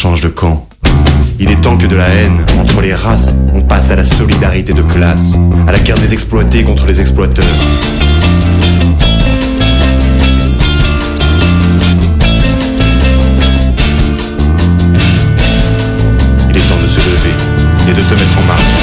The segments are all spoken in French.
change de camp. Il est temps que de la haine entre les races, on passe à la solidarité de classe, à la guerre des exploités contre les exploiteurs. Il est temps de se lever et de se mettre en marche.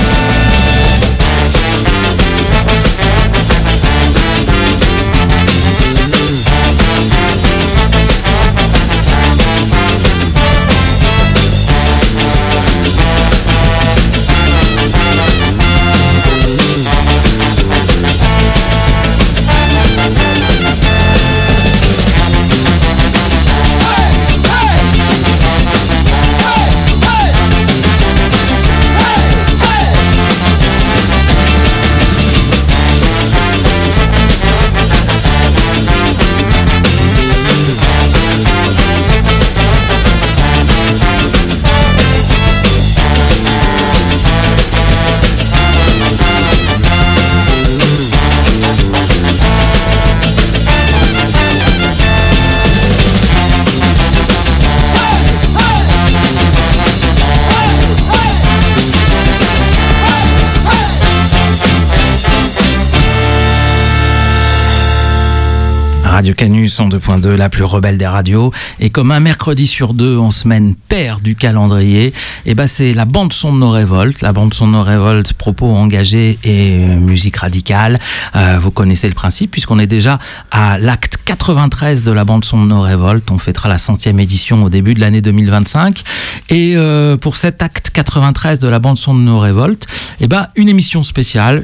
Radio Canu 102.2, la plus rebelle des radios. Et comme un mercredi sur deux en semaine paire du calendrier, et ben c'est la bande son de nos révoltes. La bande son de nos révoltes, propos engagés et musique radicale. Vous connaissez le principe puisqu'on est déjà à l'acte 93 de la bande son de nos révoltes. On fêtera la 100e édition au début de l'année 2025. Et pour cet acte 93 de la bande son de nos révoltes, et ben une émission spéciale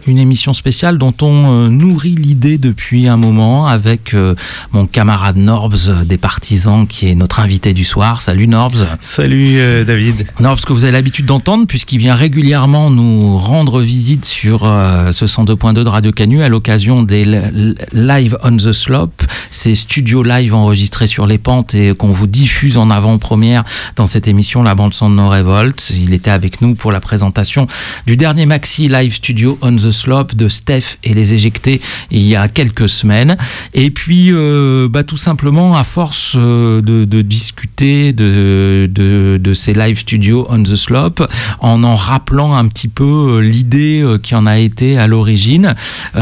dont on nourrit l'idée depuis un moment avec mon camarade Norbs des Partisans qui est notre invité du soir. Salut Norbs. Salut David. Norbs que vous avez l'habitude d'entendre puisqu'il vient régulièrement nous rendre visite sur ce 102.2 de Radio Canu à l'occasion des Live on the Slope, ces studios live enregistrés sur les pentes et qu'on vous diffuse en avant-première dans cette émission La Bande Son de nos révoltes. Il était avec nous pour la présentation du dernier maxi Live Studio on the Slope de Steph et les Éjectés il y a quelques semaines. Et puis tout simplement à force de discuter de ces live studios on the slope, en rappelant un petit peu l'idée qui en a été à l'origine,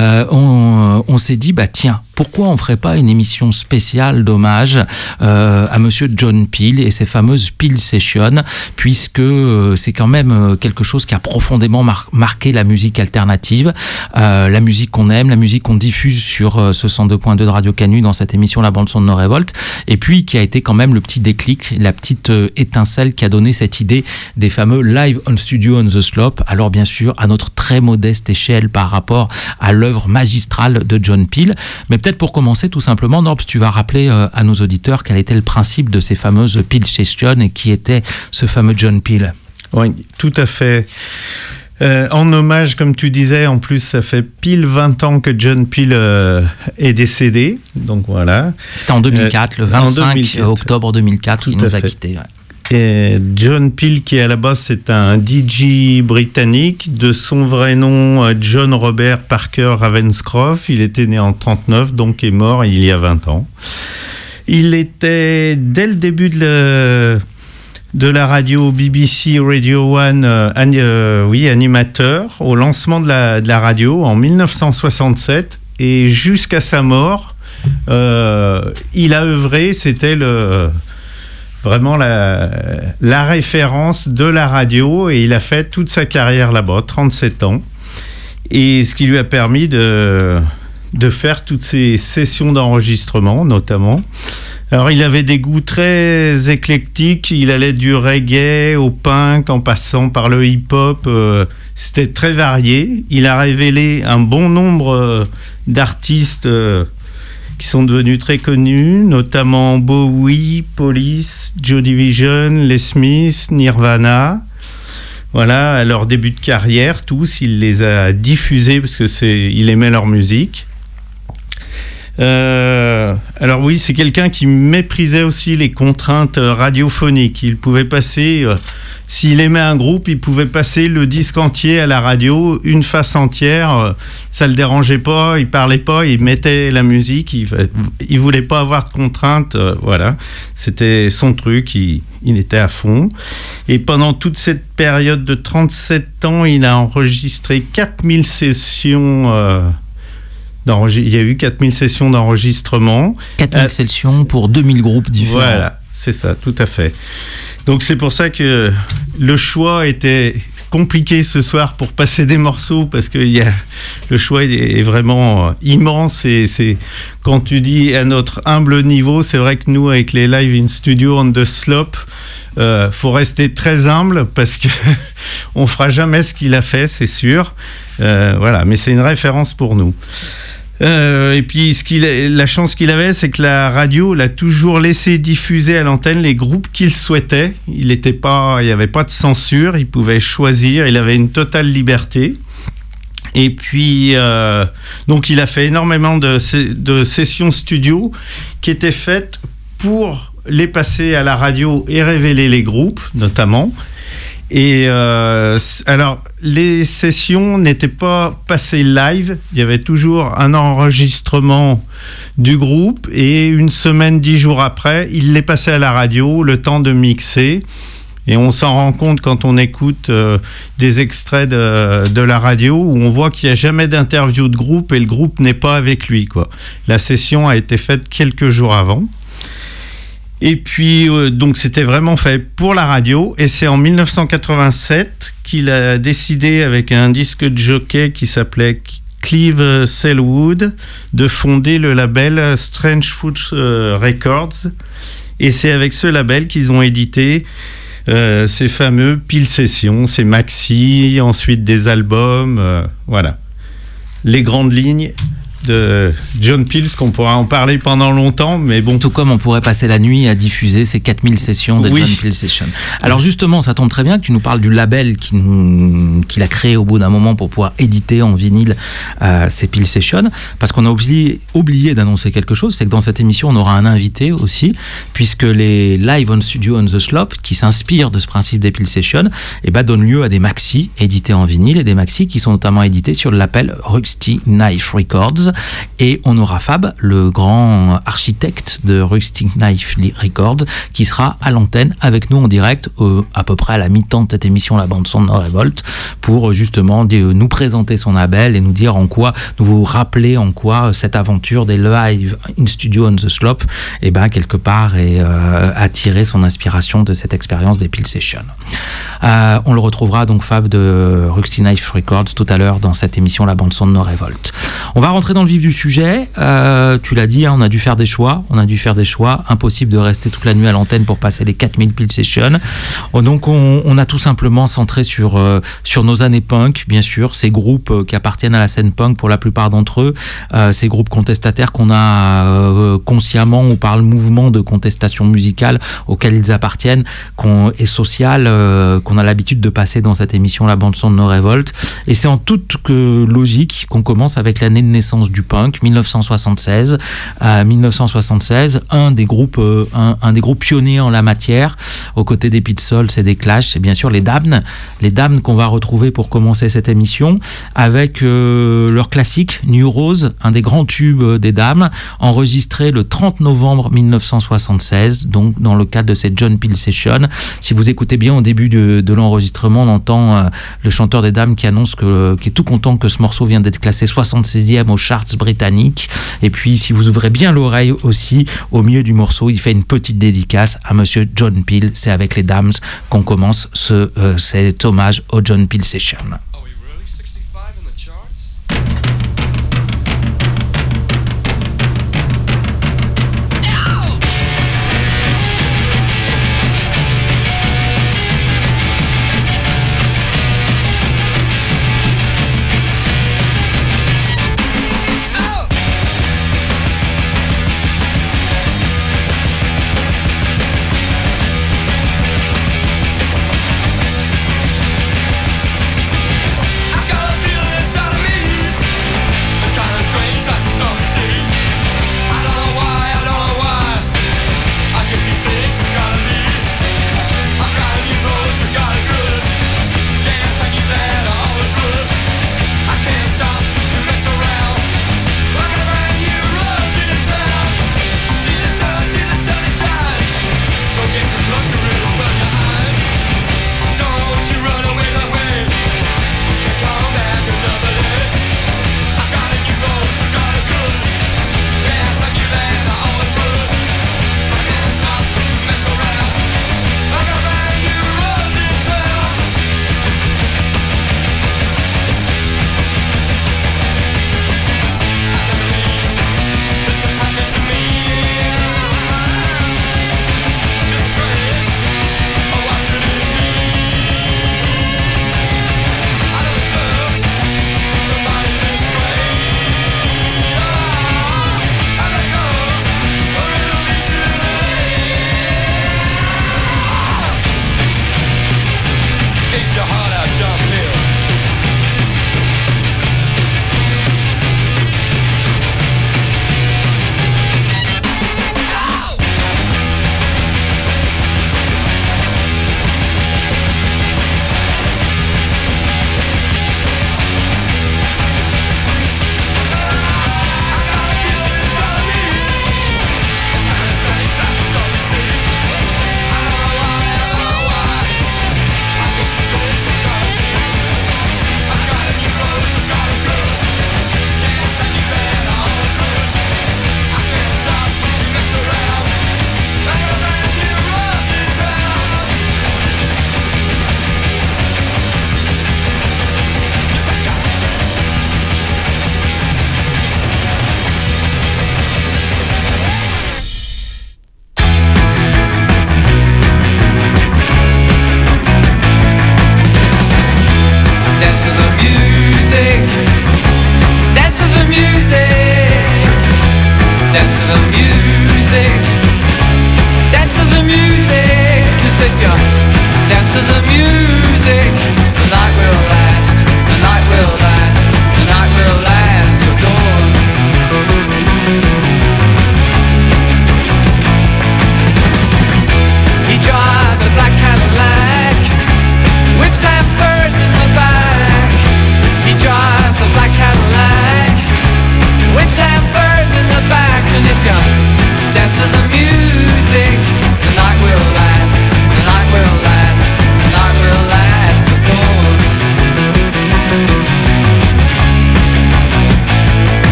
on s'est dit tiens, pourquoi on ferait pas une émission spéciale d'hommage à monsieur John Peel et ses fameuses Peel Sessions, puisque c'est quand même quelque chose qui a profondément marqué la musique alternative, la musique qu'on aime, la musique qu'on diffuse sur ce 102.2 de Radio Canu dans cette émission La Bande Son de nos révoltes, et puis qui a été quand même le petit déclic, la petite étincelle qui a donné cette idée des fameux Live on Studio on the Slope, alors bien sûr à notre très modeste échelle par rapport à l'œuvre magistrale de John Peel. Mais peut-être pour commencer tout simplement, Norbs, tu vas rappeler à nos auditeurs quel était le principe de ces fameuses Peel Sessions et qui était ce fameux John Peel. Oui, tout à fait. En hommage, comme tu disais, en plus ça fait pile 20 ans que John Peel est décédé, donc voilà. C'était en 2004, le 25 octobre 2004, il nous a quittés. Ouais. Et John Peel, qui à la base c'est un DJ britannique, de son vrai nom John Robert Parker Ravenscroft, il était né en 1939, donc est mort il y a 20 ans. Il était, dès le début de la radio BBC Radio 1, animateur au lancement de la radio en 1967, et jusqu'à sa mort, il a œuvré, c'était vraiment la référence de la radio, et il a fait toute sa carrière là-bas, 37 ans, et ce qui lui a permis de faire toutes ces sessions d'enregistrement notamment. Alors il avait des goûts très éclectiques, il allait du reggae au punk en passant par le hip-hop, c'était très varié. Il a révélé un bon nombre d'artistes qui sont devenus très connus, notamment Bowie, Police, Joy Division, les Smiths, Nirvana. Voilà, à leur début de carrière, tous, il les a diffusés parce que il aimait leur musique. Alors oui, c'est quelqu'un qui méprisait aussi les contraintes radiophoniques. Il pouvait passer, s'il aimait un groupe, il pouvait passer le disque entier à la radio, une face entière. Ça le dérangeait pas, il parlait pas, il mettait la musique. Il voulait pas avoir de contraintes. Voilà, c'était son truc. Il était à fond. Et pendant toute cette période de 37 ans, il a enregistré 4000 sessions. Il y a eu 4000 sessions d'enregistrement. 4000 sessions pour 2000 groupes différents. Voilà, c'est ça, tout à fait. Donc c'est pour ça que le choix était compliqué ce soir pour passer des morceaux, parce que le choix est vraiment immense. Et c'est, quand tu dis à notre humble niveau, c'est vrai que nous, avec les Live in Studio on the Slope, faut rester très humble, parce que on fera jamais ce qu'il a fait, c'est sûr. Voilà, mais c'est une référence pour nous. Et puis la chance qu'il avait, c'est que la radio l'a toujours laissé diffuser à l'antenne les groupes qu'il souhaitait. Il n'y avait pas de censure, il pouvait choisir, il avait une totale liberté. Et puis donc il a fait énormément de sessions studio qui étaient faites pour les passer à la radio et révéler les groupes notamment. Et alors, les sessions n'étaient pas passées live, il y avait toujours un enregistrement du groupe, et une semaine, 10 jours après, il les passait à la radio, le temps de mixer. Et on s'en rend compte quand on écoute des extraits de la radio, où on voit qu'il n'y a jamais d'interview de groupe, et le groupe n'est pas avec lui, quoi. La session a été faite quelques jours avant. Et puis, donc, c'était vraiment fait pour la radio. Et c'est en 1987 qu'il a décidé, avec un disque de jockey qui s'appelait Clive Selwood, de fonder le label Strange Fruit Records. Et c'est avec ce label qu'ils ont édité ces fameux Pile Sessions, ces maxi, ensuite des albums. Voilà. Les grandes lignes de John Peel, qu'on pourra en parler pendant longtemps, mais bon. Tout comme on pourrait passer la nuit à diffuser ces 4000 sessions de John Peel Sessions. Alors justement, ça tombe très bien que tu nous parles du label qu'il a créé au bout d'un moment pour pouvoir éditer en vinyle ces Peel Sessions, parce qu'on a oublié d'annoncer quelque chose, c'est que dans cette émission, on aura un invité aussi, puisque les Live on Studio on the Slope, qui s'inspirent de ce principe des Peel Sessions, donnent lieu à des maxi édités en vinyle, et des maxi qui sont notamment édités sur le label Rusty Knife Records. Et on aura Fab, le grand architecte de Rusty Knife Records, qui sera à l'antenne avec nous en direct, à peu près à la mi-temps de cette émission, la bande-son de No Revolt, pour justement nous présenter son label et nous dire nous vous rappeler en quoi cette aventure des Live in Studio on the Slope, quelque part, a tiré son inspiration de cette expérience des Peel Sessions. On le retrouvera donc, Fab de Rusty Knife Records, tout à l'heure dans cette émission, la bande-son de No Revolt. On va rentrer dans le vif du sujet. Tu l'as dit, on a dû faire des choix. Impossible de rester toute la nuit à l'antenne pour passer les 4000 Peel Sessions. Donc on a tout simplement centré sur nos années punk, bien sûr, ces groupes qui appartiennent à la scène punk pour la plupart d'entre eux, ces groupes contestataires qu'on a consciemment, ou par le mouvement de contestation musicale auquel ils appartiennent et sociale, qu'on a l'habitude de passer dans cette émission, la bande-son de No Revolt. Et c'est en toute logique qu'on commence avec l'année de naissance du punk, 1976. 1976, un des groupes pionniers en la matière, aux côtés des Pete Sols et des Clash, c'est bien sûr les Damned qu'on va retrouver pour commencer cette émission, avec leur classique New Rose, un des grands tubes des Damned, enregistré le 30 novembre 1976, donc dans le cadre de cette John Peel Session. Si vous écoutez bien, au début de l'enregistrement, on entend le chanteur des Damned qui annonce qu'il est tout content que ce morceau vient d'être classé 76e aux charts britanniques. Et puis, si vous ouvrez bien l'oreille aussi, au milieu du morceau, il fait une petite dédicace à monsieur John Peel. C'est avec les Damned qu'on commence cet hommage au John Peel Session.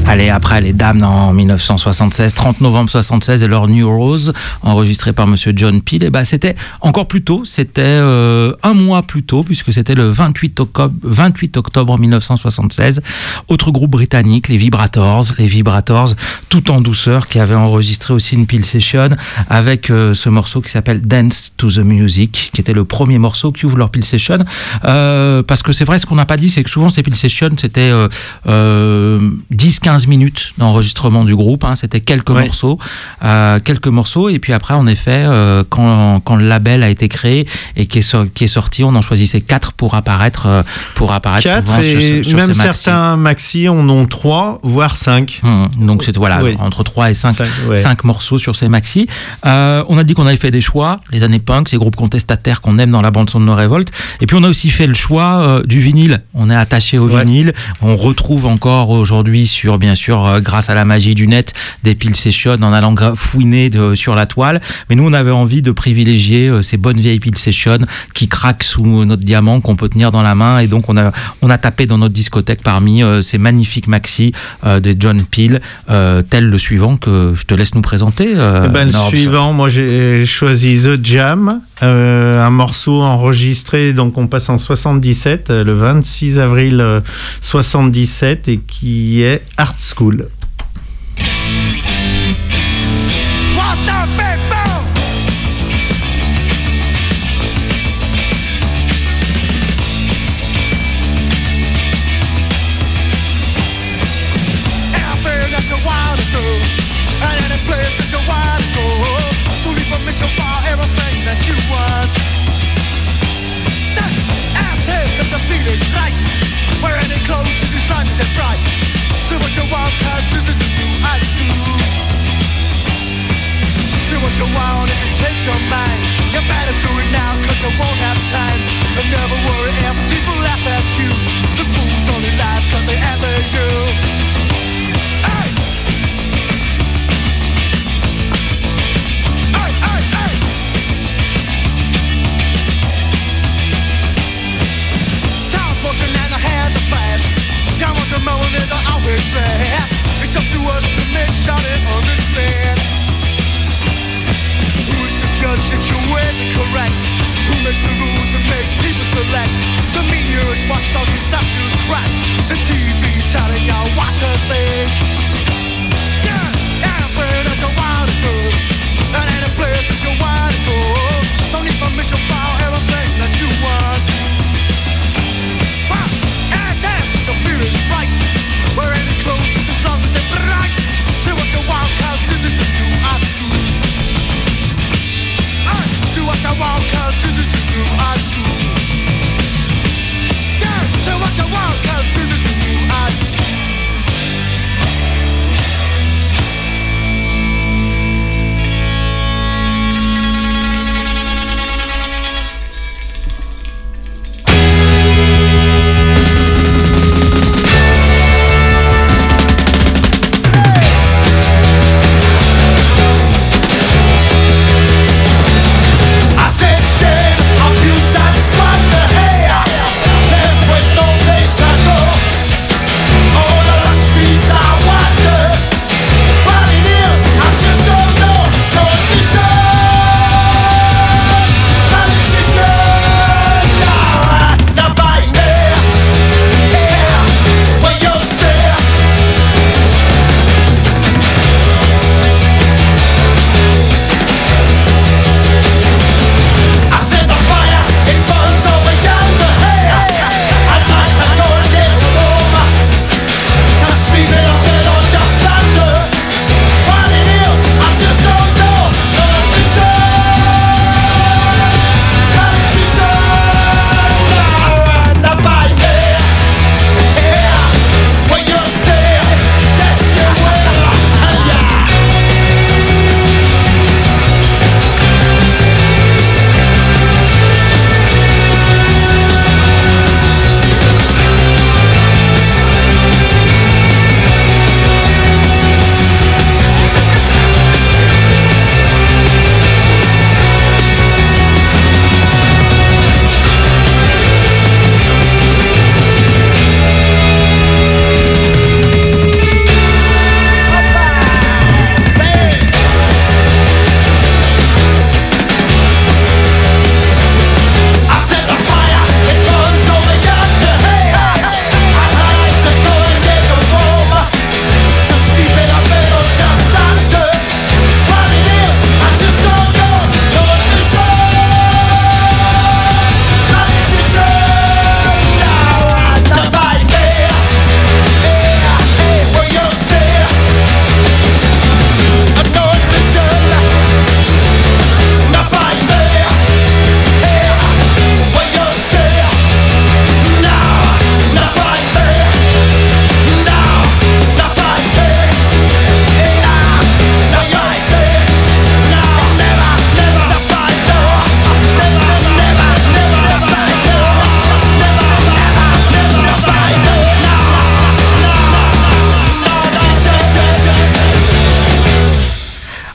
Allez, après les Damned en 1976, 30 novembre 76 et leur New Rose, enregistré par monsieur John Peel. Et c'était encore plus tôt, c'était un mois plus tôt, puisque c'était le 28 octobre 1976. Autre groupe britannique, les Vibrators, tout en douceur, qui avait enregistré aussi une Peel Session avec ce morceau qui s'appelle Dance to the Music, qui était le premier morceau qui ouvre leur Peel Session. Parce que c'est vrai, ce qu'on n'a pas dit, c'est que souvent ces Peel Sessions, c'était 10-15 minutes d'enregistrement du groupe, hein, c'était quelques morceaux, et puis après, en effet, quand le label a été créé et qui est sorti, on en choisissait 4 pour apparaître 4 et sur même certains maxi en ont 3 voire 5. Donc c'est entre 3 et 5 morceaux sur ces maxi. On a dit qu'on avait fait des choix, les années punk, ces groupes contestataires qu'on aime dans la bande son de No Revolt, et puis on a aussi fait le choix du vinyle. On est attaché au vinyle, on retrouve encore aujourd'hui bien sûr grâce à la magie du net, des Peel Sessions en allant fouiner sur la toile, mais nous on avait envie de privilégier ces bonnes vieilles Peel Sessions qui craquent sous notre diamant, qu'on peut tenir dans la main, et donc on a tapé dans notre discothèque parmi ces magnifiques maxi de John Peel, tel le suivant que je te laisse nous présenter. Le suivant, moi j'ai choisi The Jam, un morceau enregistré, donc on passe en 77, le 26 avril 77, et qui est Art School. You want if you change your mind. You better do it now, cause you won't have time. And never worry if people laugh at you. The fools only laugh cause they ever do. Hey! Hey, hey, hey! Time's motion and the hands are fast. Young ones are mowing and they're always fast. It's up to us to make sure they understand. Judge that your ways are correct. Who makes the rules and make people select? The media is watched on this absolute crap. The TV telling y'all what to think. Yeah, anything that you want to do, and any place that you want to go. Don't need permission for everything that you want. And dance till you feel it's right. Wear any clothes just as long as it's bright. Say what you want, cause this is a new art school. Do what you want, cause this is a new art school. Yeah, do what you want, cause this is a new art school.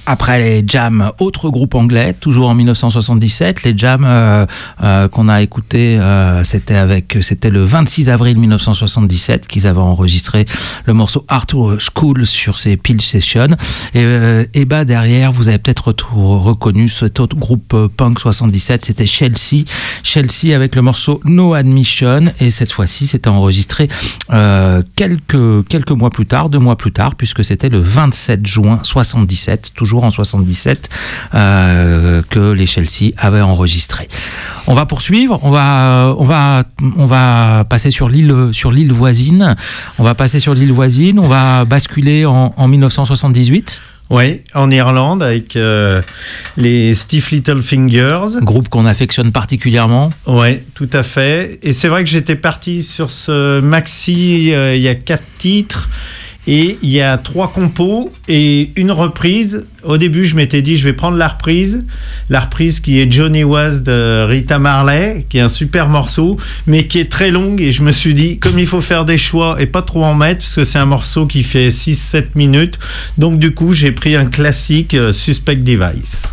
Après les Jam, autre groupe anglais, toujours en 1977. Les Jam qu'on a écouté, c'était le 26 avril 1977 qu'ils avaient enregistré le morceau Art School sur ces Peel Sessions. Et bah derrière, vous avez peut-être reconnu cet autre groupe punk 77, c'était Chelsea avec le morceau No Admission. Et cette fois-ci, c'était enregistré quelques mois plus tard, 2 mois plus tard, puisque c'était le 27 juin 77, toujours en 77, que les Chelsea avaient enregistré. On va poursuivre, on va passer sur l'île voisine. On va basculer en 1978. Oui, en Irlande avec les Stiff Little Fingers. Groupe qu'on affectionne particulièrement. Oui, tout à fait. Et c'est vrai que j'étais parti sur ce maxi, il y a 4 titres. Et il y a 3 compos et une reprise. Au début, je m'étais dit, je vais prendre la reprise qui est Johnny Was de Rita Marley, qui est un super morceau, mais qui est très longue. Et je me suis dit, comme il faut faire des choix et pas trop en mettre, parce que c'est un morceau qui fait 6-7 minutes. Donc du coup, j'ai pris un classique, Suspect Device.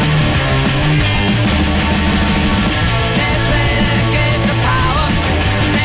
They play the games of power.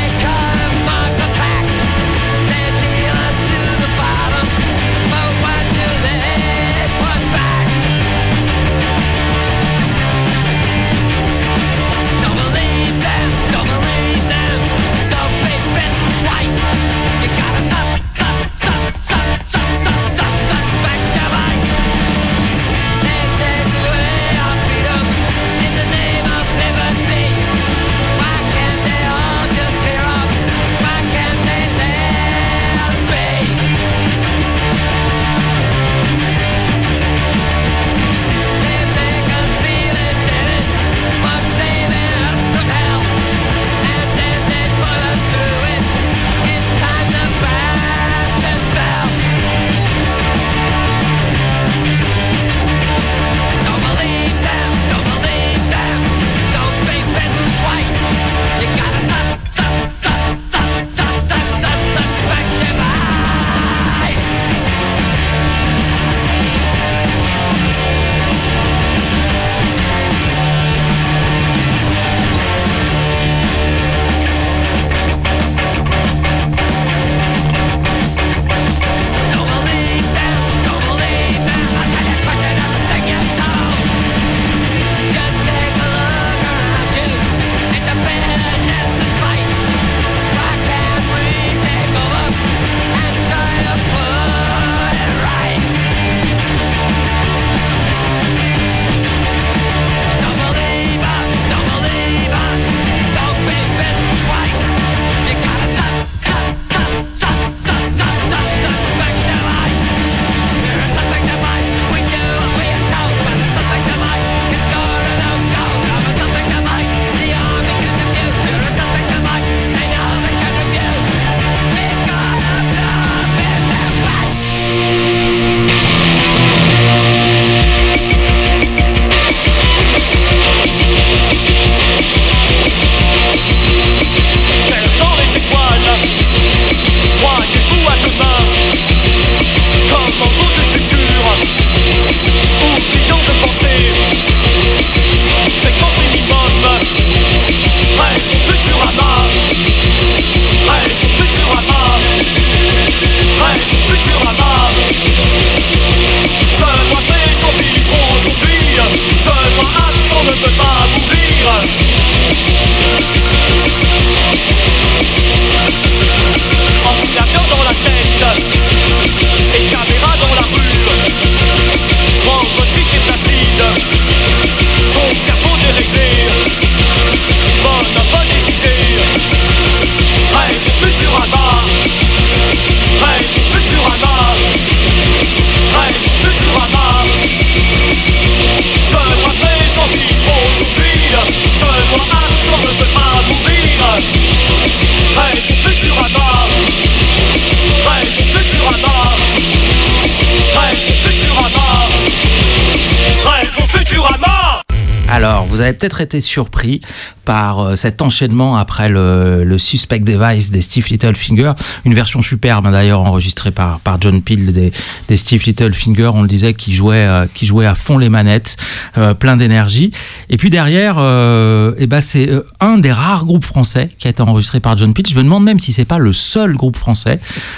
Alors, vous avez peut-être été surpris par cet enchaînement après le Suspect Device des Stiff Little Finger, une version superbe d'ailleurs enregistrée par John Peel des Stiff Little Finger, on le disait, qui jouait à fond les manettes, plein d'énergie. Et puis derrière, c'est un des rares groupes français qui a été enregistré par John Peel. Je me demande même si c'est pas le seul groupe français.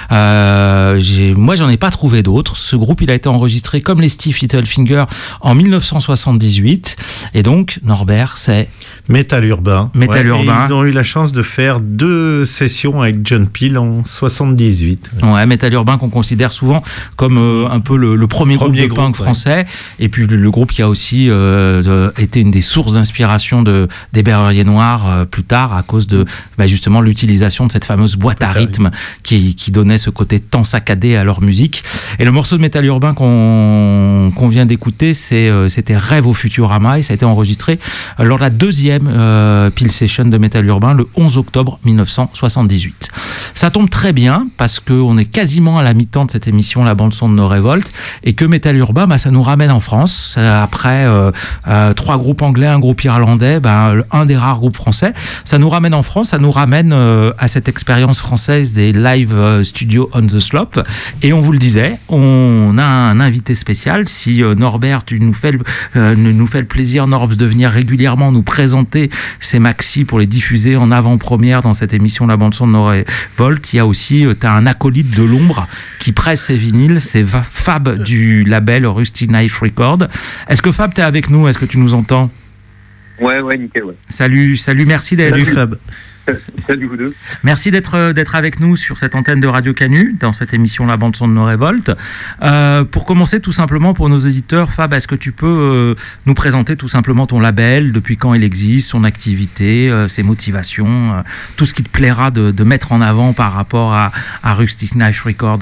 Moi, j'en ai pas trouvé d'autres. Ce groupe, il a été enregistré comme les Stiff Little Finger en 1978. Et donc, Norbert, c'est Métal Urbain. Métal Urbain. Ils ont eu la chance de faire 2 sessions avec John Peel en 78. Ouais, Métal Urbain qu'on considère souvent comme un peu le premier groupe de punk français. Et puis le groupe qui a aussi été une des sources d'inspiration des Berruriers Noirs plus tard, à cause de justement l'utilisation de cette fameuse boîte à rythme qui donnait ce côté tant saccadé à leur musique. Et le morceau de Métal Urbain qu'on vient d'écouter, c'était Rêve au Futurama, et ça a été enregistré lors de la 2e Peel Session de Métal Urbain le 11 octobre 1978. Ça tombe très bien parce qu'on est quasiment à la mi-temps de cette émission, la bande son de nos révoltes, et que Métal Urbain, ça nous ramène en France. Après 3 groupes anglais, un groupe irlandais, un des rares groupes français, ça nous ramène en France, ça nous ramène à cette expérience française des live studio on the slope. Et on vous le disait, on a un invité spécial. Si Norbert, tu nous fais le plaisir, Norbs, de venir régulièrement nous présenter ces maxi pour les diffuser en avant-première dans cette émission La Bande Son de nos révoltes, il y a aussi, tu as un acolyte de l'ombre qui presse ses vinyles, c'est Fab du label Rusty Knife Record. Est-ce que Fab, tu es avec nous? Est-ce que tu nous entends? Ouais, nickel, ouais. Salut, merci d'être... Salut Fab. Salut vous deux. Merci d'être avec nous sur cette antenne de Radio Canu, dans cette émission La Bande Son de nos révoltes. Pour commencer, tout simplement, pour nos éditeurs, Fab, est-ce que tu peux nous présenter tout simplement ton label, depuis quand il existe, son activité, ses motivations, tout ce qui te plaira de mettre en avant par rapport à Rusty Knife Record?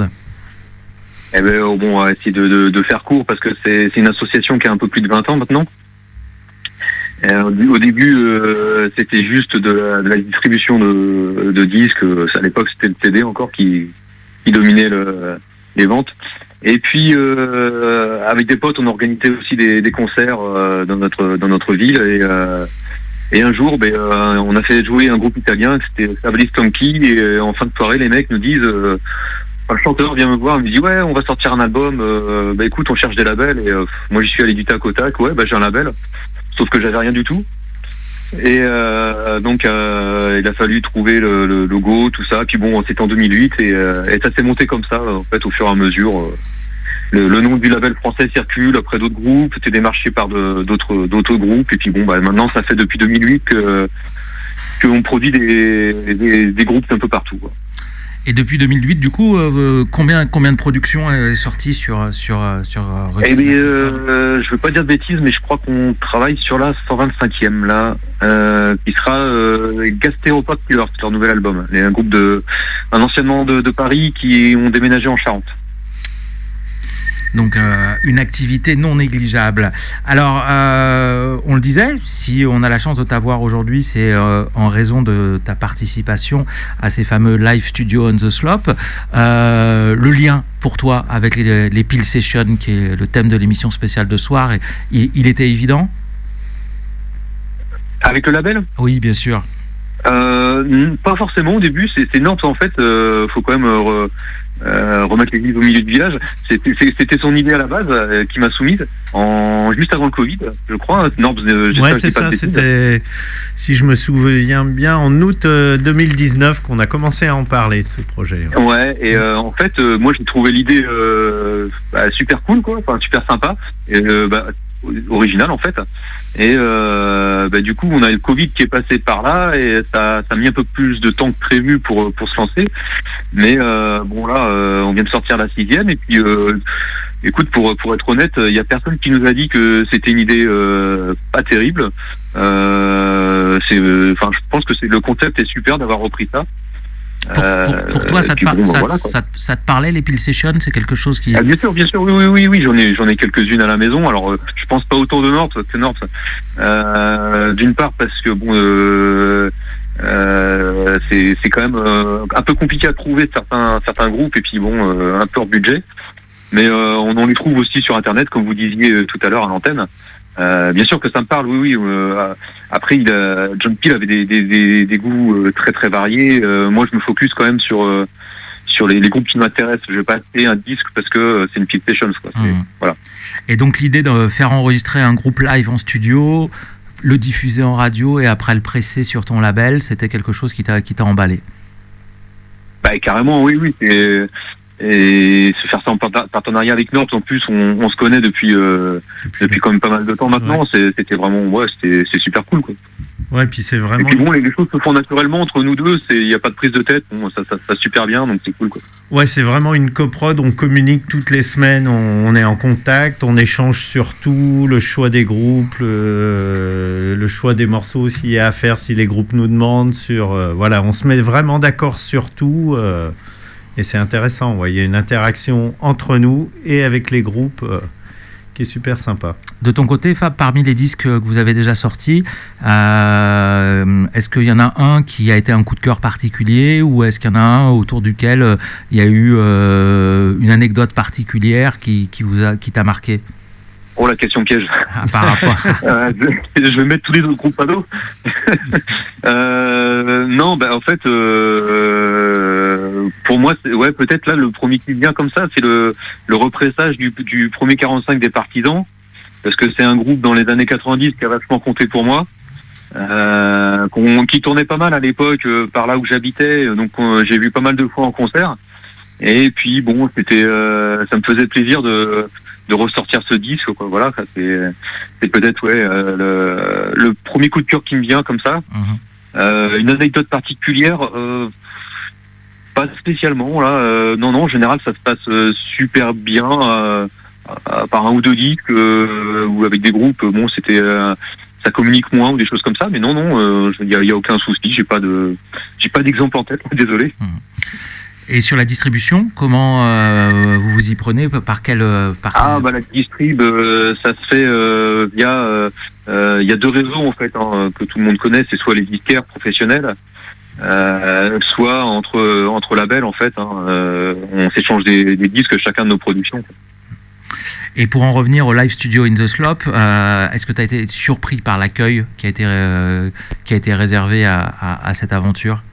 On va essayer de faire court, parce que c'est une association qui a un peu plus de 20 ans maintenant. Au début, c'était juste de la distribution de disques. À l'époque, c'était le CD encore qui dominait les ventes. Et puis, avec des potes, on organisait aussi des concerts dans notre ville. Et un jour, on a fait jouer un groupe italien, c'était Sabli Stonky. Et en fin de soirée, les mecs nous disent... le chanteur vient me voir, il me dit ouais, on va sortir un album. Écoute, on cherche des labels. Et moi, j'y suis allé du tac au tac. Ouais, j'ai un label. Sauf que j'avais rien du tout. Et donc il a fallu trouver le logo, tout ça. Puis c'était en 2008 et ça s'est monté comme ça, en fait, au fur et à mesure. Le nom du label français circule après d'autres groupes, c'était démarché par d'autres groupes. Et puis maintenant, ça fait depuis 2008 qu'on produit des groupes un peu partout, quoi. Et depuis 2008, du coup, combien de productions est sorti sur je veux pas dire de bêtises, mais je crois qu'on travaille sur la 125e là, qui sera Gastéropod Killers, leur nouvel album. Un groupe un anciennement de Paris qui ont déménagé en Charente. Donc une activité non négligeable. Alors, on le disait, si on a la chance de t'avoir aujourd'hui, c'est en raison de ta participation à ces fameux live studio on the slope. Le lien pour toi avec les Peel Sessions, qui est le thème de l'émission spéciale de soir, il était évident? Avec le label? Oui, bien sûr. Pas forcément au début, c'est Nantes en fait, faut quand même remettre l'église au milieu du village. C'était son idée à la base qui m'a soumise juste avant le Covid, je crois. Ouais, c'est ça, c'était, si je me souviens bien, en août 2019 qu'on a commencé à en parler de ce projet. Ouais, et en fait, moi j'ai trouvé l'idée super cool, quoi, enfin super sympa, et original en fait. Et du coup, on a le Covid qui est passé par là et ça a mis un peu plus de temps que prévu pour se lancer. Mais on vient de sortir la 6e et puis écoute, pour être honnête, il y a personne qui nous a dit que c'était une idée pas terrible. Je pense que le concept est super d'avoir repris ça. Pour toi, ça te parlait, les Peel Sessions? C'est quelque chose qui... bien sûr, oui, j'en ai quelques-unes à la maison. Alors, je pense pas autour de Nantes, d'une part parce que c'est quand même un peu compliqué à trouver certains groupes et puis un peu hors budget. Mais on en les trouve aussi sur Internet, comme vous disiez tout à l'heure à l'antenne. Bien sûr que ça me parle, oui. Après, John Peel avait des goûts très très variés. Moi, je me focus quand même sur les groupes qui m'intéressent. Je vais pas acheter un disque parce que c'est une petite session, quoi. Voilà. Et donc l'idée de faire enregistrer un groupe live en studio, le diffuser en radio et après le presser sur ton label, c'était quelque chose qui t'a emballé? Bah carrément, oui. Et se faire ça en partenariat avec Norbs, en plus on se connaît depuis quand même pas mal de temps maintenant. Ouais. C'était vraiment c'est super cool, quoi. Ouais, puis c'est vraiment. Et puis bon, les choses se font naturellement entre nous deux. Il y a pas de prise de tête. Bon, ça super bien, donc c'est cool, quoi. Ouais, c'est vraiment une coprod. On communique toutes les semaines. On est en contact. On échange sur tout, le choix des groupes, le choix des morceaux s'il y a à faire, si les groupes nous demandent. Voilà, on se met vraiment d'accord sur tout. Et c'est intéressant. Ouais. Il y a une interaction entre nous et avec les groupes. Qui est super sympa. De ton côté, Fab, parmi les disques que vous avez déjà sortis, est-ce qu'il y en a un qui a été un coup de cœur particulier, ou est-ce qu'il y en a un autour duquel il y a eu une anecdote particulière qui t'a marqué? Oh, la question piège. Par rapport. Je vais mettre tous les autres groupes à dos. Non, en fait, pour moi, peut-être là, le premier qui vient comme ça, c'est le repressage du premier 45 des Partisans, parce que c'est un groupe dans les années 90 qui a vachement compté pour moi, qui tournait pas mal à l'époque par là où j'habitais, donc j'ai vu pas mal de fois en concert. Et puis bon, ça me faisait plaisir de ressortir ce disque, quoi. Voilà, c'est peut-être le premier coup de cœur qui me vient comme ça. Une anecdote particulière, pas spécialement là. Non, en général ça se passe super bien par un ou deux disques ou avec des groupes. Bon, ça communique moins ou des choses comme ça, mais non, il y a aucun souci. J'ai pas d'exemple en tête, désolé. Et sur la distribution, comment vous vous y prenez? Par quel la distrib, ça se fait via. Il y a deux réseaux en fait que tout le monde connaît. C'est soit les disquaires professionnels, soit entre labels en fait. On s'échange des disques, chacun de nos productions. Et pour en revenir au live studio In The Slope, est-ce que tu as été surpris par l'accueil qui a été réservé à cette aventure?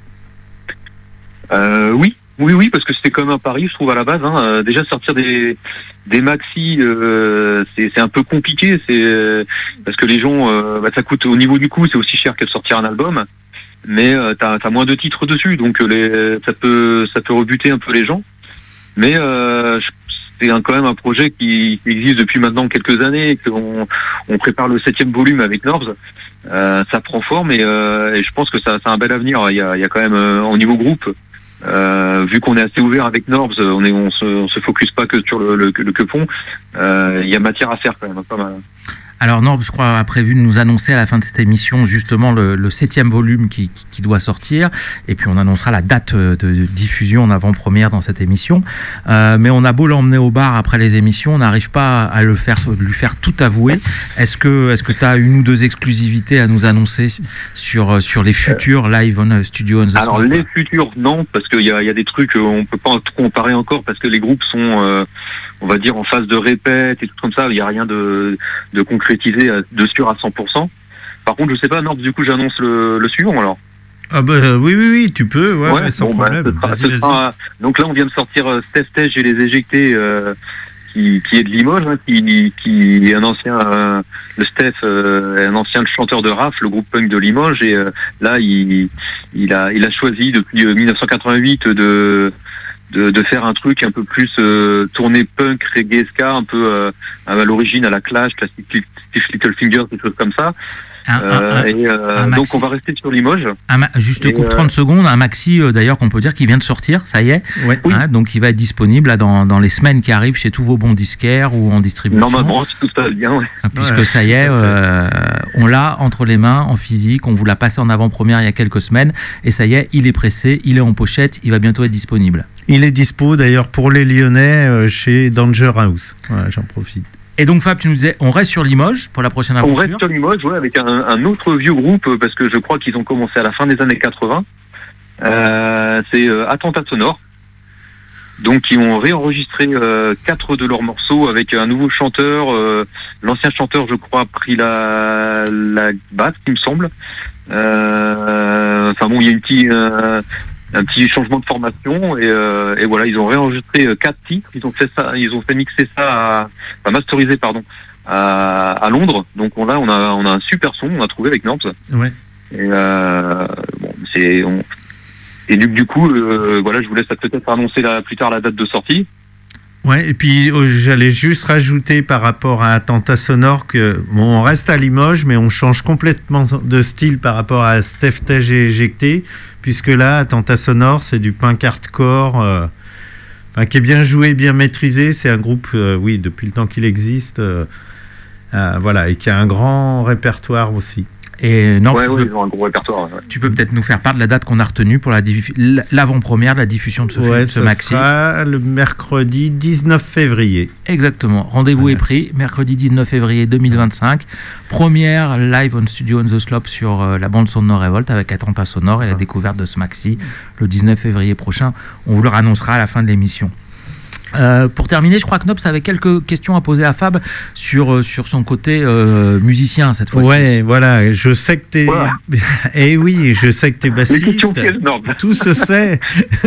Oui, parce que c'était comme un pari, je trouve, à la base. Déjà, sortir des maxi, c'est un peu compliqué. Parce que les gens, ça coûte, au niveau du coût, c'est aussi cher que de sortir un album. Mais t'as moins de titres dessus, donc ça peut rebuter un peu les gens. Mais c'est quand même un projet qui existe depuis maintenant quelques années, et qu'on prépare le 7e volume avec Norbs. Ça prend forme et je pense que ça a un bel avenir. Il y a quand même, au niveau groupe, vu qu'on est assez ouvert avec Norbs, on se focus pas que sur le Quepon. Il y a matière à faire quand même, pas mal. Alors Norbs, je crois, a prévu de nous annoncer à la fin de cette émission justement le 7e volume qui doit sortir, et puis on annoncera la date de diffusion en avant-première dans cette émission. Mais on a beau l'emmener au bar après les émissions, on n'arrive pas à lui faire tout avouer. Est-ce que tu as une ou deux exclusivités à nous annoncer sur les futurs live on Studio on the Slope? Alors les futurs, non, parce qu'il y a des trucs on peut pas trop comparer encore, parce que les groupes sont on va dire en phase de répète et tout comme ça. Il n'y a rien de concrétisé de sûr à 100%. Par contre, je sais pas, Norbs, du coup j'annonce le suivant alors. Ah oui, tu peux, ouais, sans problème. Vas-y. Donc là on vient de sortir Steph et les éjectés, qui est de Limoges, qui est un ancien, le Steph, un ancien chanteur de RAF, le groupe punk de Limoges, et là il a choisi depuis 1988 de faire un truc un peu plus tourné punk, reggae, ska, un peu à l'origine à la Clash, la Steve Little Fingers, des choses comme ça. Donc on va rester sur Limoges. Juste coupe 30 secondes, un maxi d'ailleurs qu'on peut dire qu'il vient de sortir, ça y est. Ouais. Oui. Donc il va être disponible là, dans les semaines qui arrivent chez tous vos bons disquaires ou en distribution. Normalement, si tout se passe bien. Ouais. Puisque ça y est, on l'a entre les mains en physique, on vous l'a passé en avant-première il y a quelques semaines, et ça y est, il est pressé, il est en pochette, il va bientôt être disponible. Il est dispo d'ailleurs pour les Lyonnais chez Danger House. Voilà, j'en profite. Et donc Fab, tu nous disais, on reste sur Limoges pour la prochaine aventure? On reste sur Limoges, ouais, avec un autre vieux groupe, parce que je crois qu'ils ont commencé à la fin des années 80. C'est Attentat Sonore. Donc ils ont réenregistré 4 de leurs morceaux avec un nouveau chanteur. L'ancien chanteur, je crois, a pris la basse, il me semble. Enfin bon, il y a un petit changement de formation et voilà, ils ont réenregistré 4 titres. Ils ont fait mixer ça, masteriser pardon, à Londres. Donc on a un super son, on a trouvé avec Norbs. Ouais. Et bon, et du coup, voilà, je vous laisse peut-être annoncer plus tard la date de sortie. Ouais, et puis j'allais juste rajouter par rapport à Attentat Sonore que bon, on reste à Limoges, mais on change complètement de style par rapport à Steph Tej et Éjecté, puisque là, Attentat Sonore, c'est du punk hardcore, qui est bien joué, bien maîtrisé. C'est un groupe, oui, depuis le temps qu'il existe, voilà, et qui a un grand répertoire aussi. Et non, ils ont un gros répertoire. Ouais. Tu peux peut-être nous faire part de la date qu'on a retenue pour l'avant-première de la diffusion de ce maxi. Sera le mercredi 19 février. Exactement. Rendez-vous est pris, mercredi 19 février 2025. Première live on Studio on the Slope sur la bande son de No Revolt avec Attentat Sonore et la découverte de ce maxi le 19 février prochain. On vous le annoncera à la fin de l'émission. Pour terminer, je crois que Nops avait quelques questions à poser à Fab sur son côté musicien cette fois-ci. Ouais, voilà, je sais que t'es... Voilà. Eh oui, je sais que t'es bassiste. Les questions pièges, tout se sait.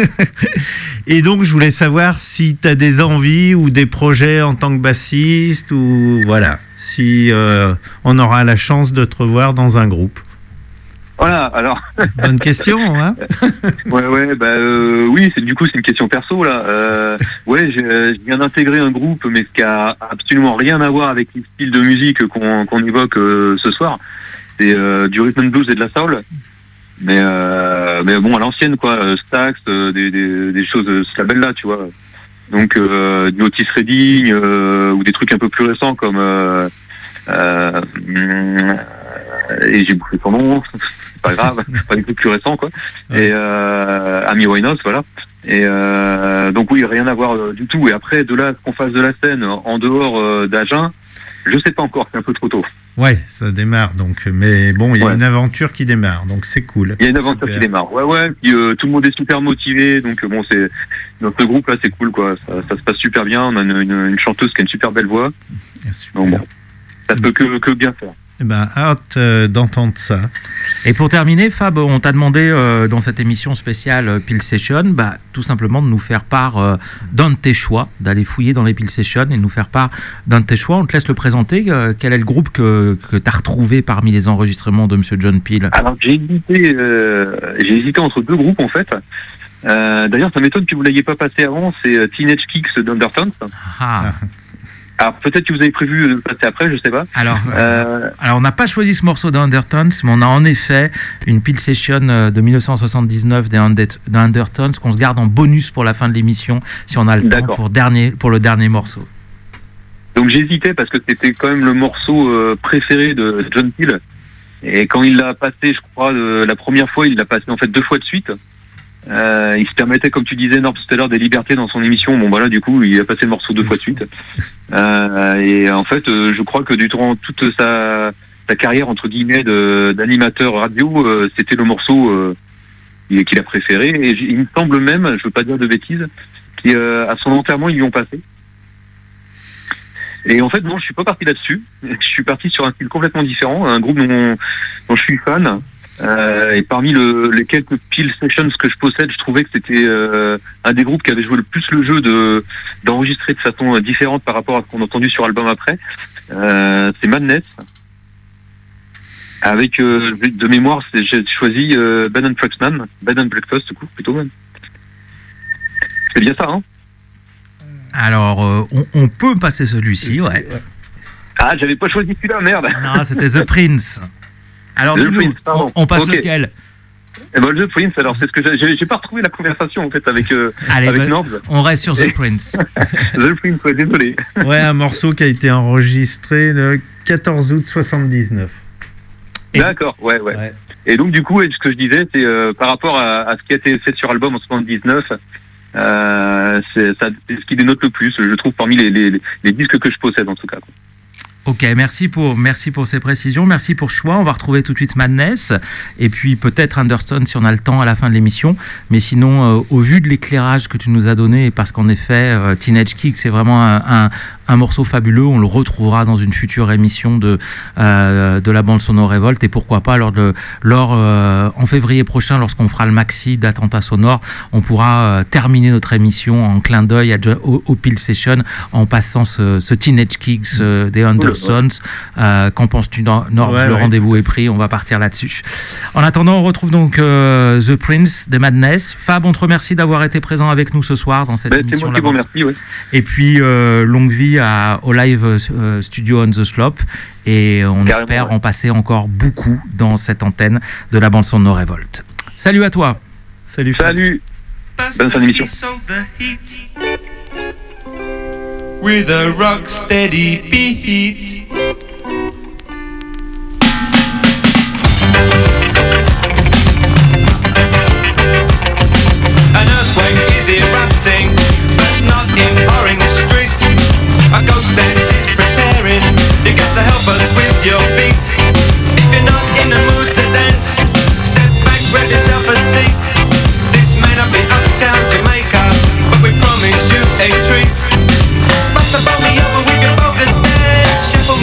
Et donc, je voulais savoir si t'as des envies ou des projets en tant que bassiste ou voilà, si on aura la chance de te revoir dans un groupe. Voilà, alors. Bonne question, hein. Ouais, oui, c'est une question perso là. Ouais, je viens d'intégrer un groupe, mais qui a absolument rien à voir avec les styles de musique qu'on évoque ce soir. C'est du rhythm and blues et de la soul, mais bon à l'ancienne quoi, Stax, des choses ce label là, tu vois. Donc du Otis Redding ou des trucs un peu plus récents comme et j'ai bouffé son nom. Pas grave, pas des trucs plus récents quoi. Et Amy Winehouse, voilà. Et donc oui, rien à voir du tout. Et après, de là qu'on fasse de la scène en dehors d'Agen, je sais pas encore, c'est un peu trop tôt. Ouais, ça démarre donc, mais bon, il y a une aventure qui démarre, donc c'est cool. Il y a une aventure qui démarre. Ouais. Puis tout le monde est super motivé, donc bon, c'est notre groupe là, c'est cool quoi. Ça se passe super bien. On a une chanteuse qui a une super belle voix. Super. Donc bon, ça peut que bien faire. Eh ben, hâte d'entendre ça. Et pour terminer, Fab, on t'a demandé dans cette émission spéciale Pill Session, tout simplement de nous faire part d'un de tes choix, d'aller fouiller dans les Pill Session et de nous faire part d'un de tes choix. On te laisse le présenter. Quel est le groupe que tu as retrouvé parmi les enregistrements de Monsieur John Peel? Alors, j'ai hésité entre deux groupes en fait. D'ailleurs, ça m'étonne que vous ne l'ayez pas passé avant. C'est Teenage Kicks d'Undertones. Ah. Alors peut-être que vous avez prévu de le passer après, je sais pas. Alors on n'a pas choisi ce morceau d'Undertones, mais on a en effet une Pill Session de 1979 d'Undertones qu'on se garde en bonus pour la fin de l'émission, si on a le temps pour le dernier morceau. Donc j'hésitais parce que c'était quand même le morceau préféré de John Peel. Et quand il l'a passé, je crois, la première fois, il l'a passé en fait 2 fois de suite. Il se permettait, comme tu disais, Norb, tout à l'heure, des libertés dans son émission. Bon, voilà, du coup, il a passé le morceau 2 fois de suite. Et en fait, je crois que durant toute sa carrière, entre guillemets, d'animateur radio, c'était le morceau qu'il a préféré. Et il me semble même, je veux pas dire de bêtises, qu'à son enterrement, ils lui ont passé. Et en fait, non, je suis pas parti là-dessus. Je suis parti sur un style complètement différent, un groupe dont je suis fan. Et parmi les quelques Pill Sessions que je possède, je trouvais que c'était un des groupes qui avait joué le plus le jeu d'enregistrer de façon différente par rapport à ce qu'on a entendu sur l'album après. C'est Madness. Avec de mémoire, j'ai choisi Bed and Breakfast, Bed and Breakfast du coup, plutôt même. C'est bien ça, hein? Alors, on peut passer celui-ci, ouais. Ah, j'avais pas choisi celui-là, merde. Non, c'était The Prince. Alors, dis-nous, on passe lequel? Eh ben, The Prince, alors c'est ce que j'ai pas retrouvé la conversation en fait avec Norbs. On reste sur The Prince. The Prince, ouais, désolé. Ouais, un morceau qui a été enregistré le 14 août 79. D'accord, ouais. Et donc du coup, ce que je disais, c'est par rapport à ce qui a été fait sur l'album en 79, c'est ce qui dénote le plus, je trouve, parmi les disques que je possède en tout cas. Ok, merci pour ces précisions, merci pour ce choix. On va retrouver tout de suite Madness et puis peut-être Undertone si on a le temps à la fin de l'émission. Mais sinon, au vu de l'éclairage que tu nous as donné, parce qu'en effet, Teenage Kick, c'est vraiment un morceau fabuleux. On le retrouvera dans une future émission de la bande sonore Révolte, et pourquoi pas en février prochain, lorsqu'on fera le maxi d'Attentat sonore, on pourra terminer notre émission en clin d'œil au Peel Session en passant ce Teenage Kicks des Undertones. Qu'en penses-tu, Norbs? Le rendez-vous est pris, on va partir là-dessus. En attendant, on retrouve donc The Prince de Madness. Fab, on te remercie d'avoir été présent avec nous ce soir dans cette émission. C'est moi qui vous remercie, ouais. Et puis longue vie au live studio On The Slope, et on espère en passer encore beaucoup dans cette antenne de la bande son de nos révoltes. Salut à toi. Salut. Bonne fin d'émission. With a rock steady beat. An earthquake is erupting, but not in Orange Street. A ghost dance is preparing. You got to help us with your feet. If you're not in the mood to dance, step back, grab yourself a seat. This may not be uptown Jamaica, but we promise you a treat. Bust the body over with your bogus dance. Shuffle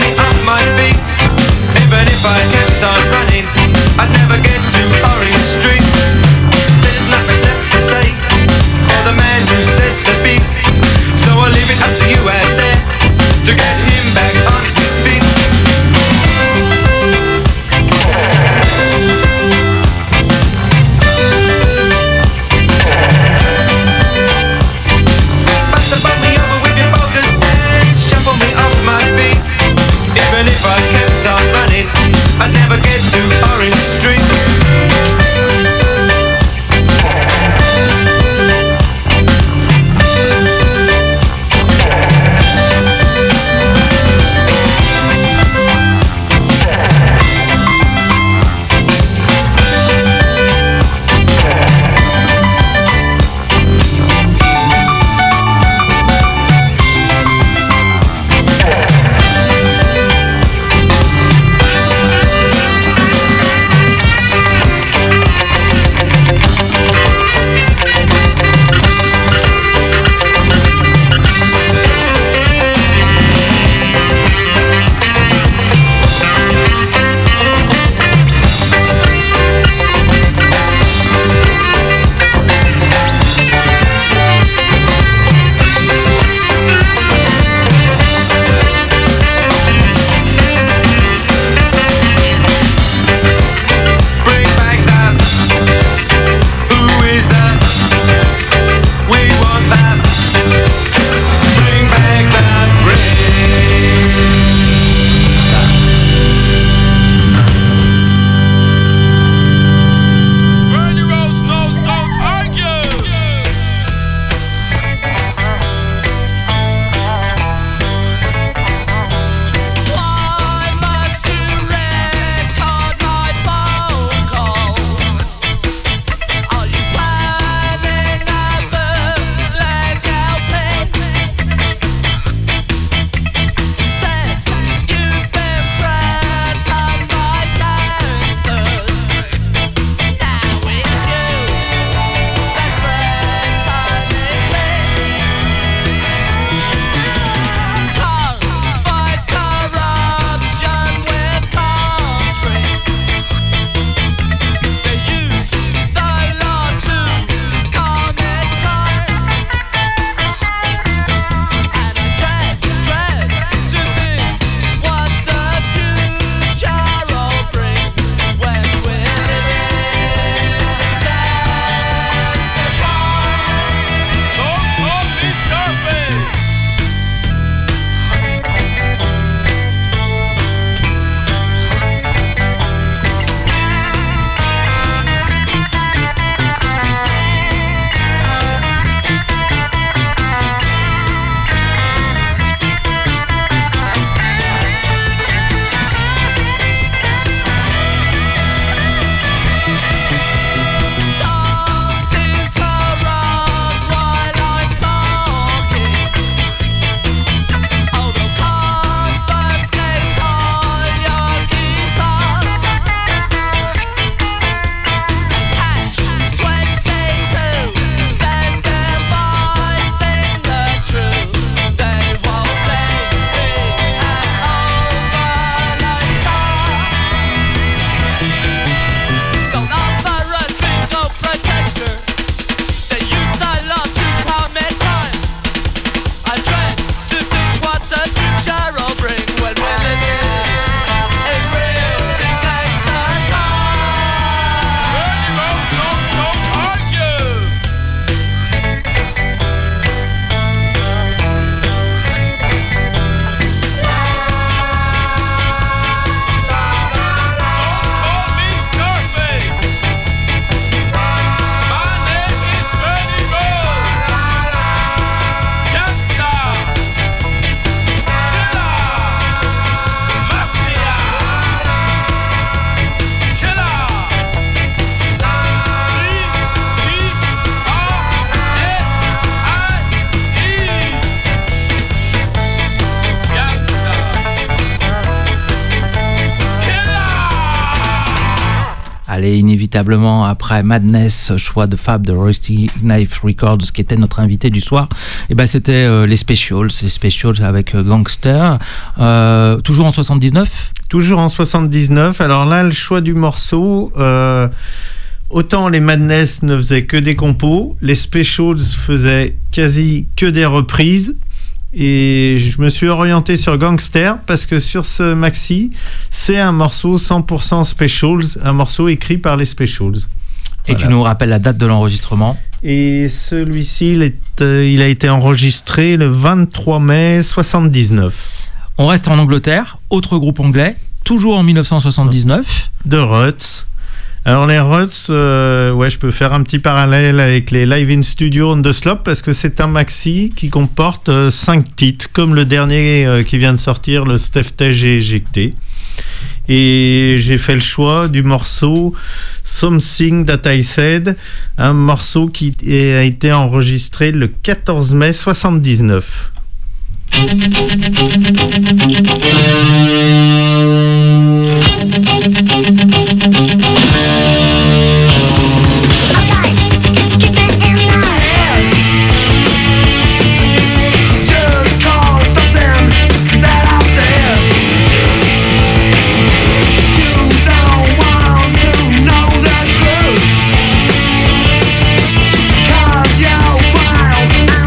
Allez, inévitablement, après Madness, choix de Fab de Rusty Knife Records, qui était notre invité du soir, et ben c'était les Specials avec Gangster. Toujours en 79 ? Toujours en 79. Alors là, le choix du morceau, autant les Madness ne faisaient que des compos, les Specials faisaient quasi que des reprises. Et je me suis orienté sur Gangster parce que sur ce maxi, c'est un morceau 100% Specials, un morceau écrit par les Specials. Et voilà. Tu nous rappelles la date de l'enregistrement ? Et celui-ci, il a été enregistré le 23 mai 79. On reste en Angleterre, autre groupe anglais, toujours en 1979. The Ruts. Alors les Ruts, je peux faire un petit parallèle avec les Live in Studio on the Slop parce que c'est un maxi qui comporte 5 titres, comme le dernier qui vient de sortir, le Steph Tej et Éjecté. Et j'ai fait le choix du morceau Something That I Said, un morceau qui a été enregistré le 14 mai 79.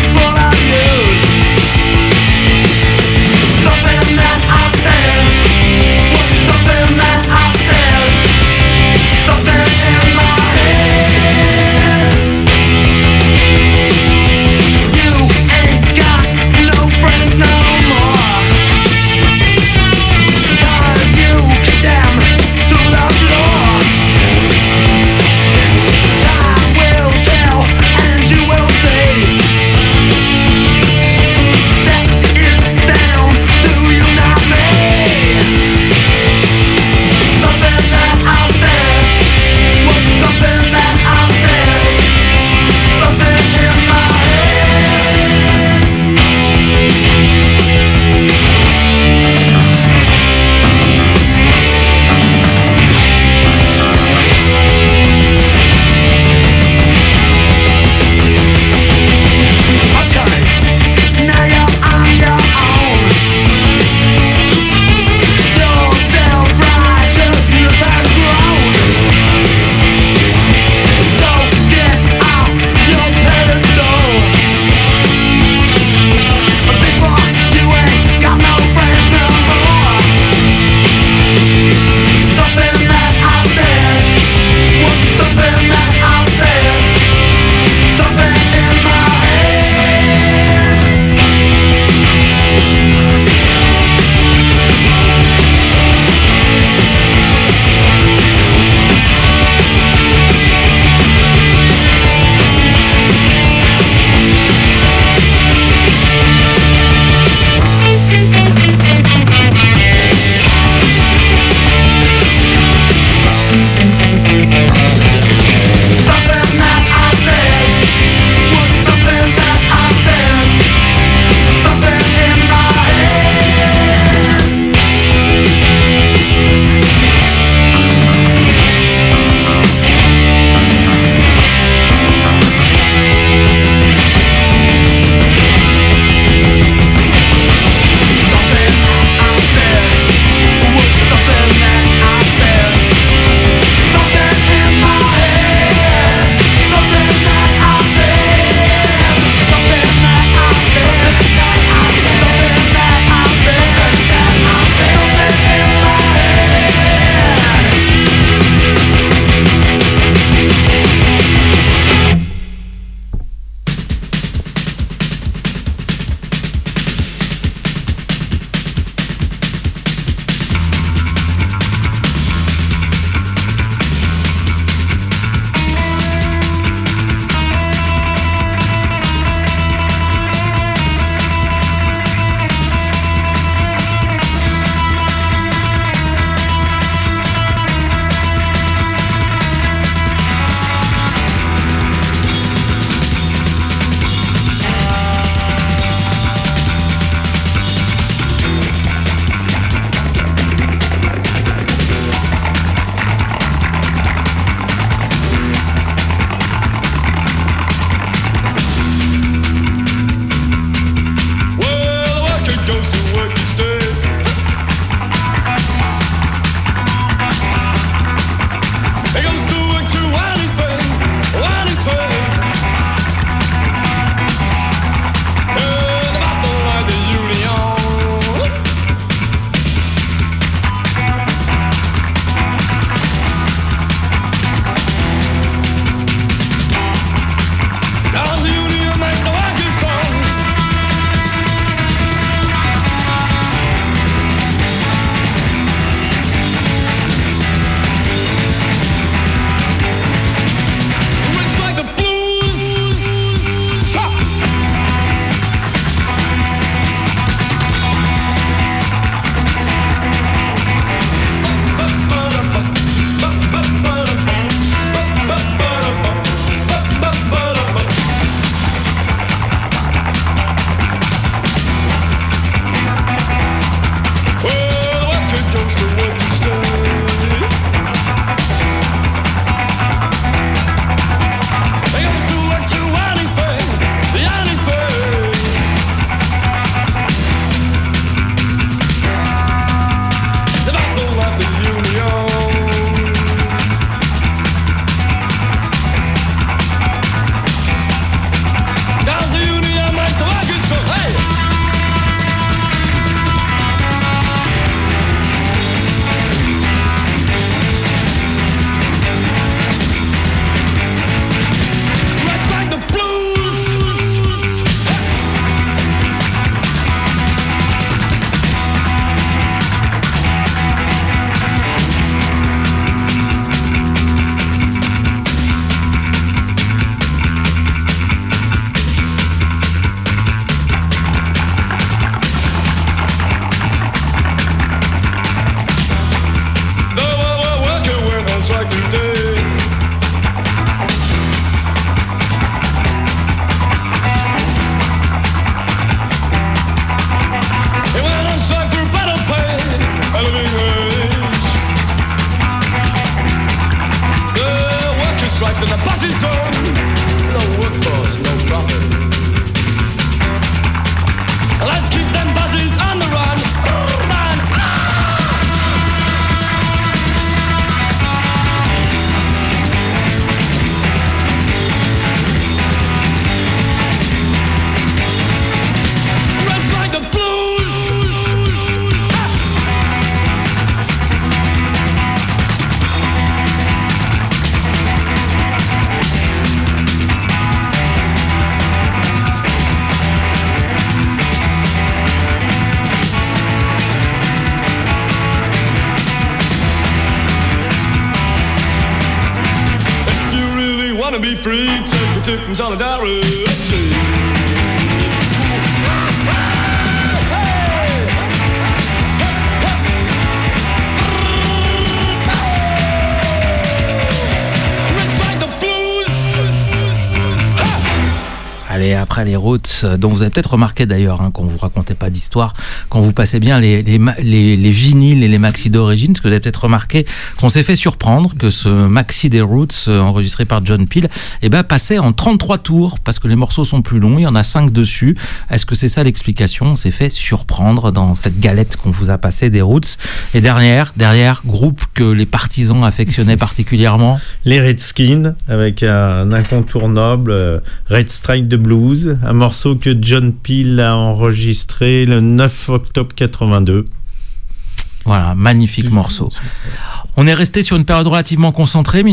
Something that I said and the bus is done. No workforce, no profit. Let's keep them buses on the run. Run! Let's like the blues. Wanna be free, take the tip from solidarity. Allez, après les Roots, dont vous avez peut-être remarqué d'ailleurs, qu'on vous racontait pas d'histoire, quand vous passez bien les vinyles et les maxi d'origine, ce que vous avez peut-être remarqué, qu'on s'est fait surprendre que ce maxi des Roots, enregistré par John Peel, passait en 33 tours, parce que les morceaux sont plus longs, il y en a 5 dessus. Est-ce que c'est ça l'explication? On s'est fait surprendre dans cette galette qu'on vous a passée des Roots. Et derrière, groupe que les partisans affectionnaient particulièrement. Les Redskins, avec un incontournable Red Strike de Blues, un morceau que John Peel a enregistré le 9 octobre 82. Voilà, magnifique morceau. On est resté sur une période relativement concentrée,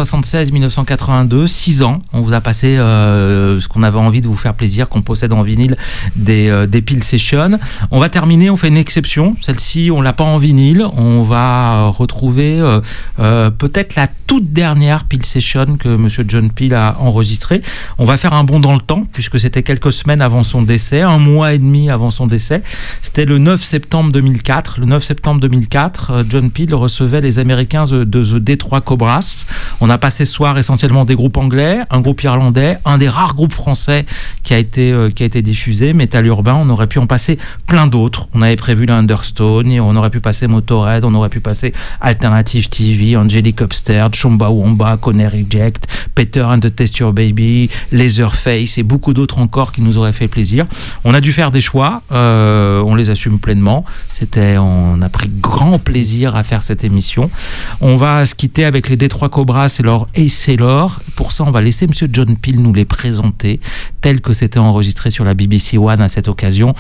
1976-1982, 6 ans. On vous a passé ce qu'on avait envie de vous faire plaisir, qu'on possède en vinyle, des Peel Sessions. On va terminer, on fait une exception. Celle-ci, on l'a pas en vinyle. On va retrouver peut-être la toute dernière Peel Session que Monsieur John Peel a enregistrée. On va faire un bond dans le temps, puisque c'était quelques semaines avant son décès, 1 mois et demi avant son décès. C'était le 9 septembre 2004. Le 9 septembre 2004, John Peel recevait les Américains de The Detroit Cobras. On a passé ce soir essentiellement des groupes anglais, un groupe irlandais, un des rares groupes français qui a été diffusé, Metal Urbain. On aurait pu en passer plein d'autres. On avait prévu le Understone, on aurait pu passer Motorhead, on aurait pu passer Alternative TV, Angelic Upstairs, Chumbawamba, Conner Reject, Peter and the Test Your Baby, Leatherface et beaucoup d'autres encore qui nous auraient fait plaisir. On a dû faire des choix, on les assume pleinement. On a pris grand plaisir à faire cette émission. On va se quitter avec les Detroit Cobras et leur Hey Sailor. Pour ça, on va laisser Monsieur John Peel nous les présenter, tel que c'était enregistré sur la BBC One à cette occasion.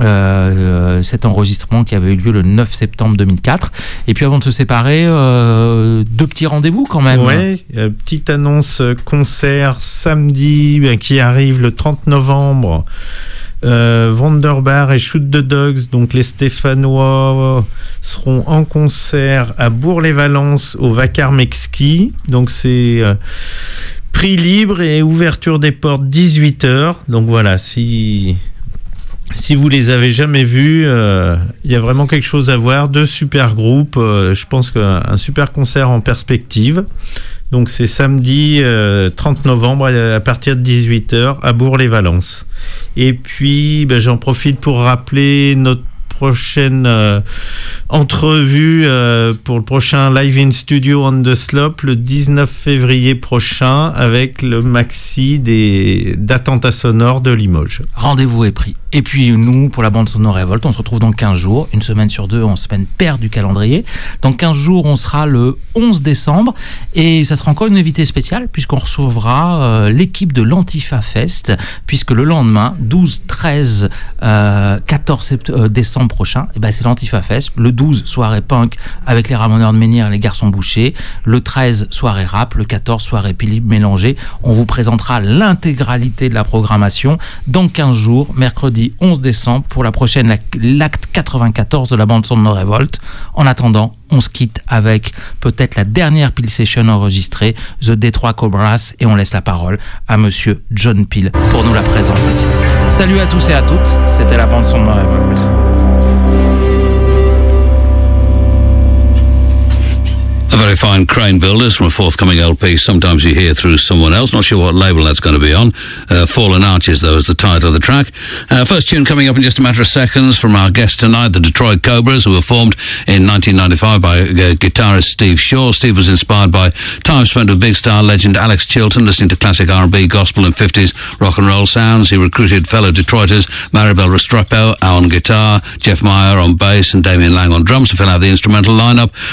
Cet enregistrement qui avait eu lieu le 9 septembre 2004. Et puis avant de se séparer, 2 petits rendez-vous quand même. Oui, petite annonce concert samedi qui arrive le 30 novembre. Wonderbar et Shoot the Dogs, donc les Stéphanois, seront en concert à Bourg-les-Valences au Vacarme Exquis. Donc c'est prix libre et ouverture des portes 18h. Donc voilà, si vous les avez jamais vus, il y a vraiment quelque chose à voir. 2 super groupes, je pense qu'un super concert en perspective. Donc c'est samedi 30 novembre à partir de 18h à Bourg-les-Valences. Et puis j'en profite pour rappeler notre prochaine entrevue pour le prochain Live in Studio on the Slope le 19 février prochain avec le maxi d'Attentats sonores de Limoges. Rendez-vous est pris. Et puis nous, pour la bande sonore Révolte, on se retrouve dans 15 jours, une semaine sur 2 en semaine paire du calendrier. Dans 15 jours, on sera le 11 décembre et ça sera encore une invitée spéciale puisqu'on recevra l'équipe de l'Antifa Fest, puisque le lendemain, 12, 13, 14 décembre prochain, c'est l'Antifa Fest. Le 12, soirée punk avec les Ramoneurs de Menhir et les Garçons Bouchés. Le 13, soirée rap. Le 14, soirée Philippe mélangée. On vous présentera l'intégralité de la programmation dans 15 jours, mercredi 11 décembre, pour la prochaine, l'acte 94 de la bande-son de No Révolte. En attendant, on se quitte avec peut-être la dernière Peel Session enregistrée, The Detroit Cobras, et on laisse la parole à Monsieur John Peel pour nous la présenter. Salut à tous et à toutes, c'était la bande-son de No Révolte. A very fine Crane Builders from a forthcoming LP, Sometimes You Hear Through Someone Else. Not sure what label that's going to be on. Fallen Arches, though, is the title of the track. First tune coming up in just a matter of seconds from our guest tonight, the Detroit Cobras, who were formed in 1995 by guitarist Steve Shaw. Steve was inspired by time spent with big star legend Alex Chilton, listening to classic R&B, gospel and 50s rock and roll sounds. He recruited fellow Detroiters Maribel Restrepo on guitar, Jeff Meyer on bass and Damien Lang on drums to fill out the instrumental lineup.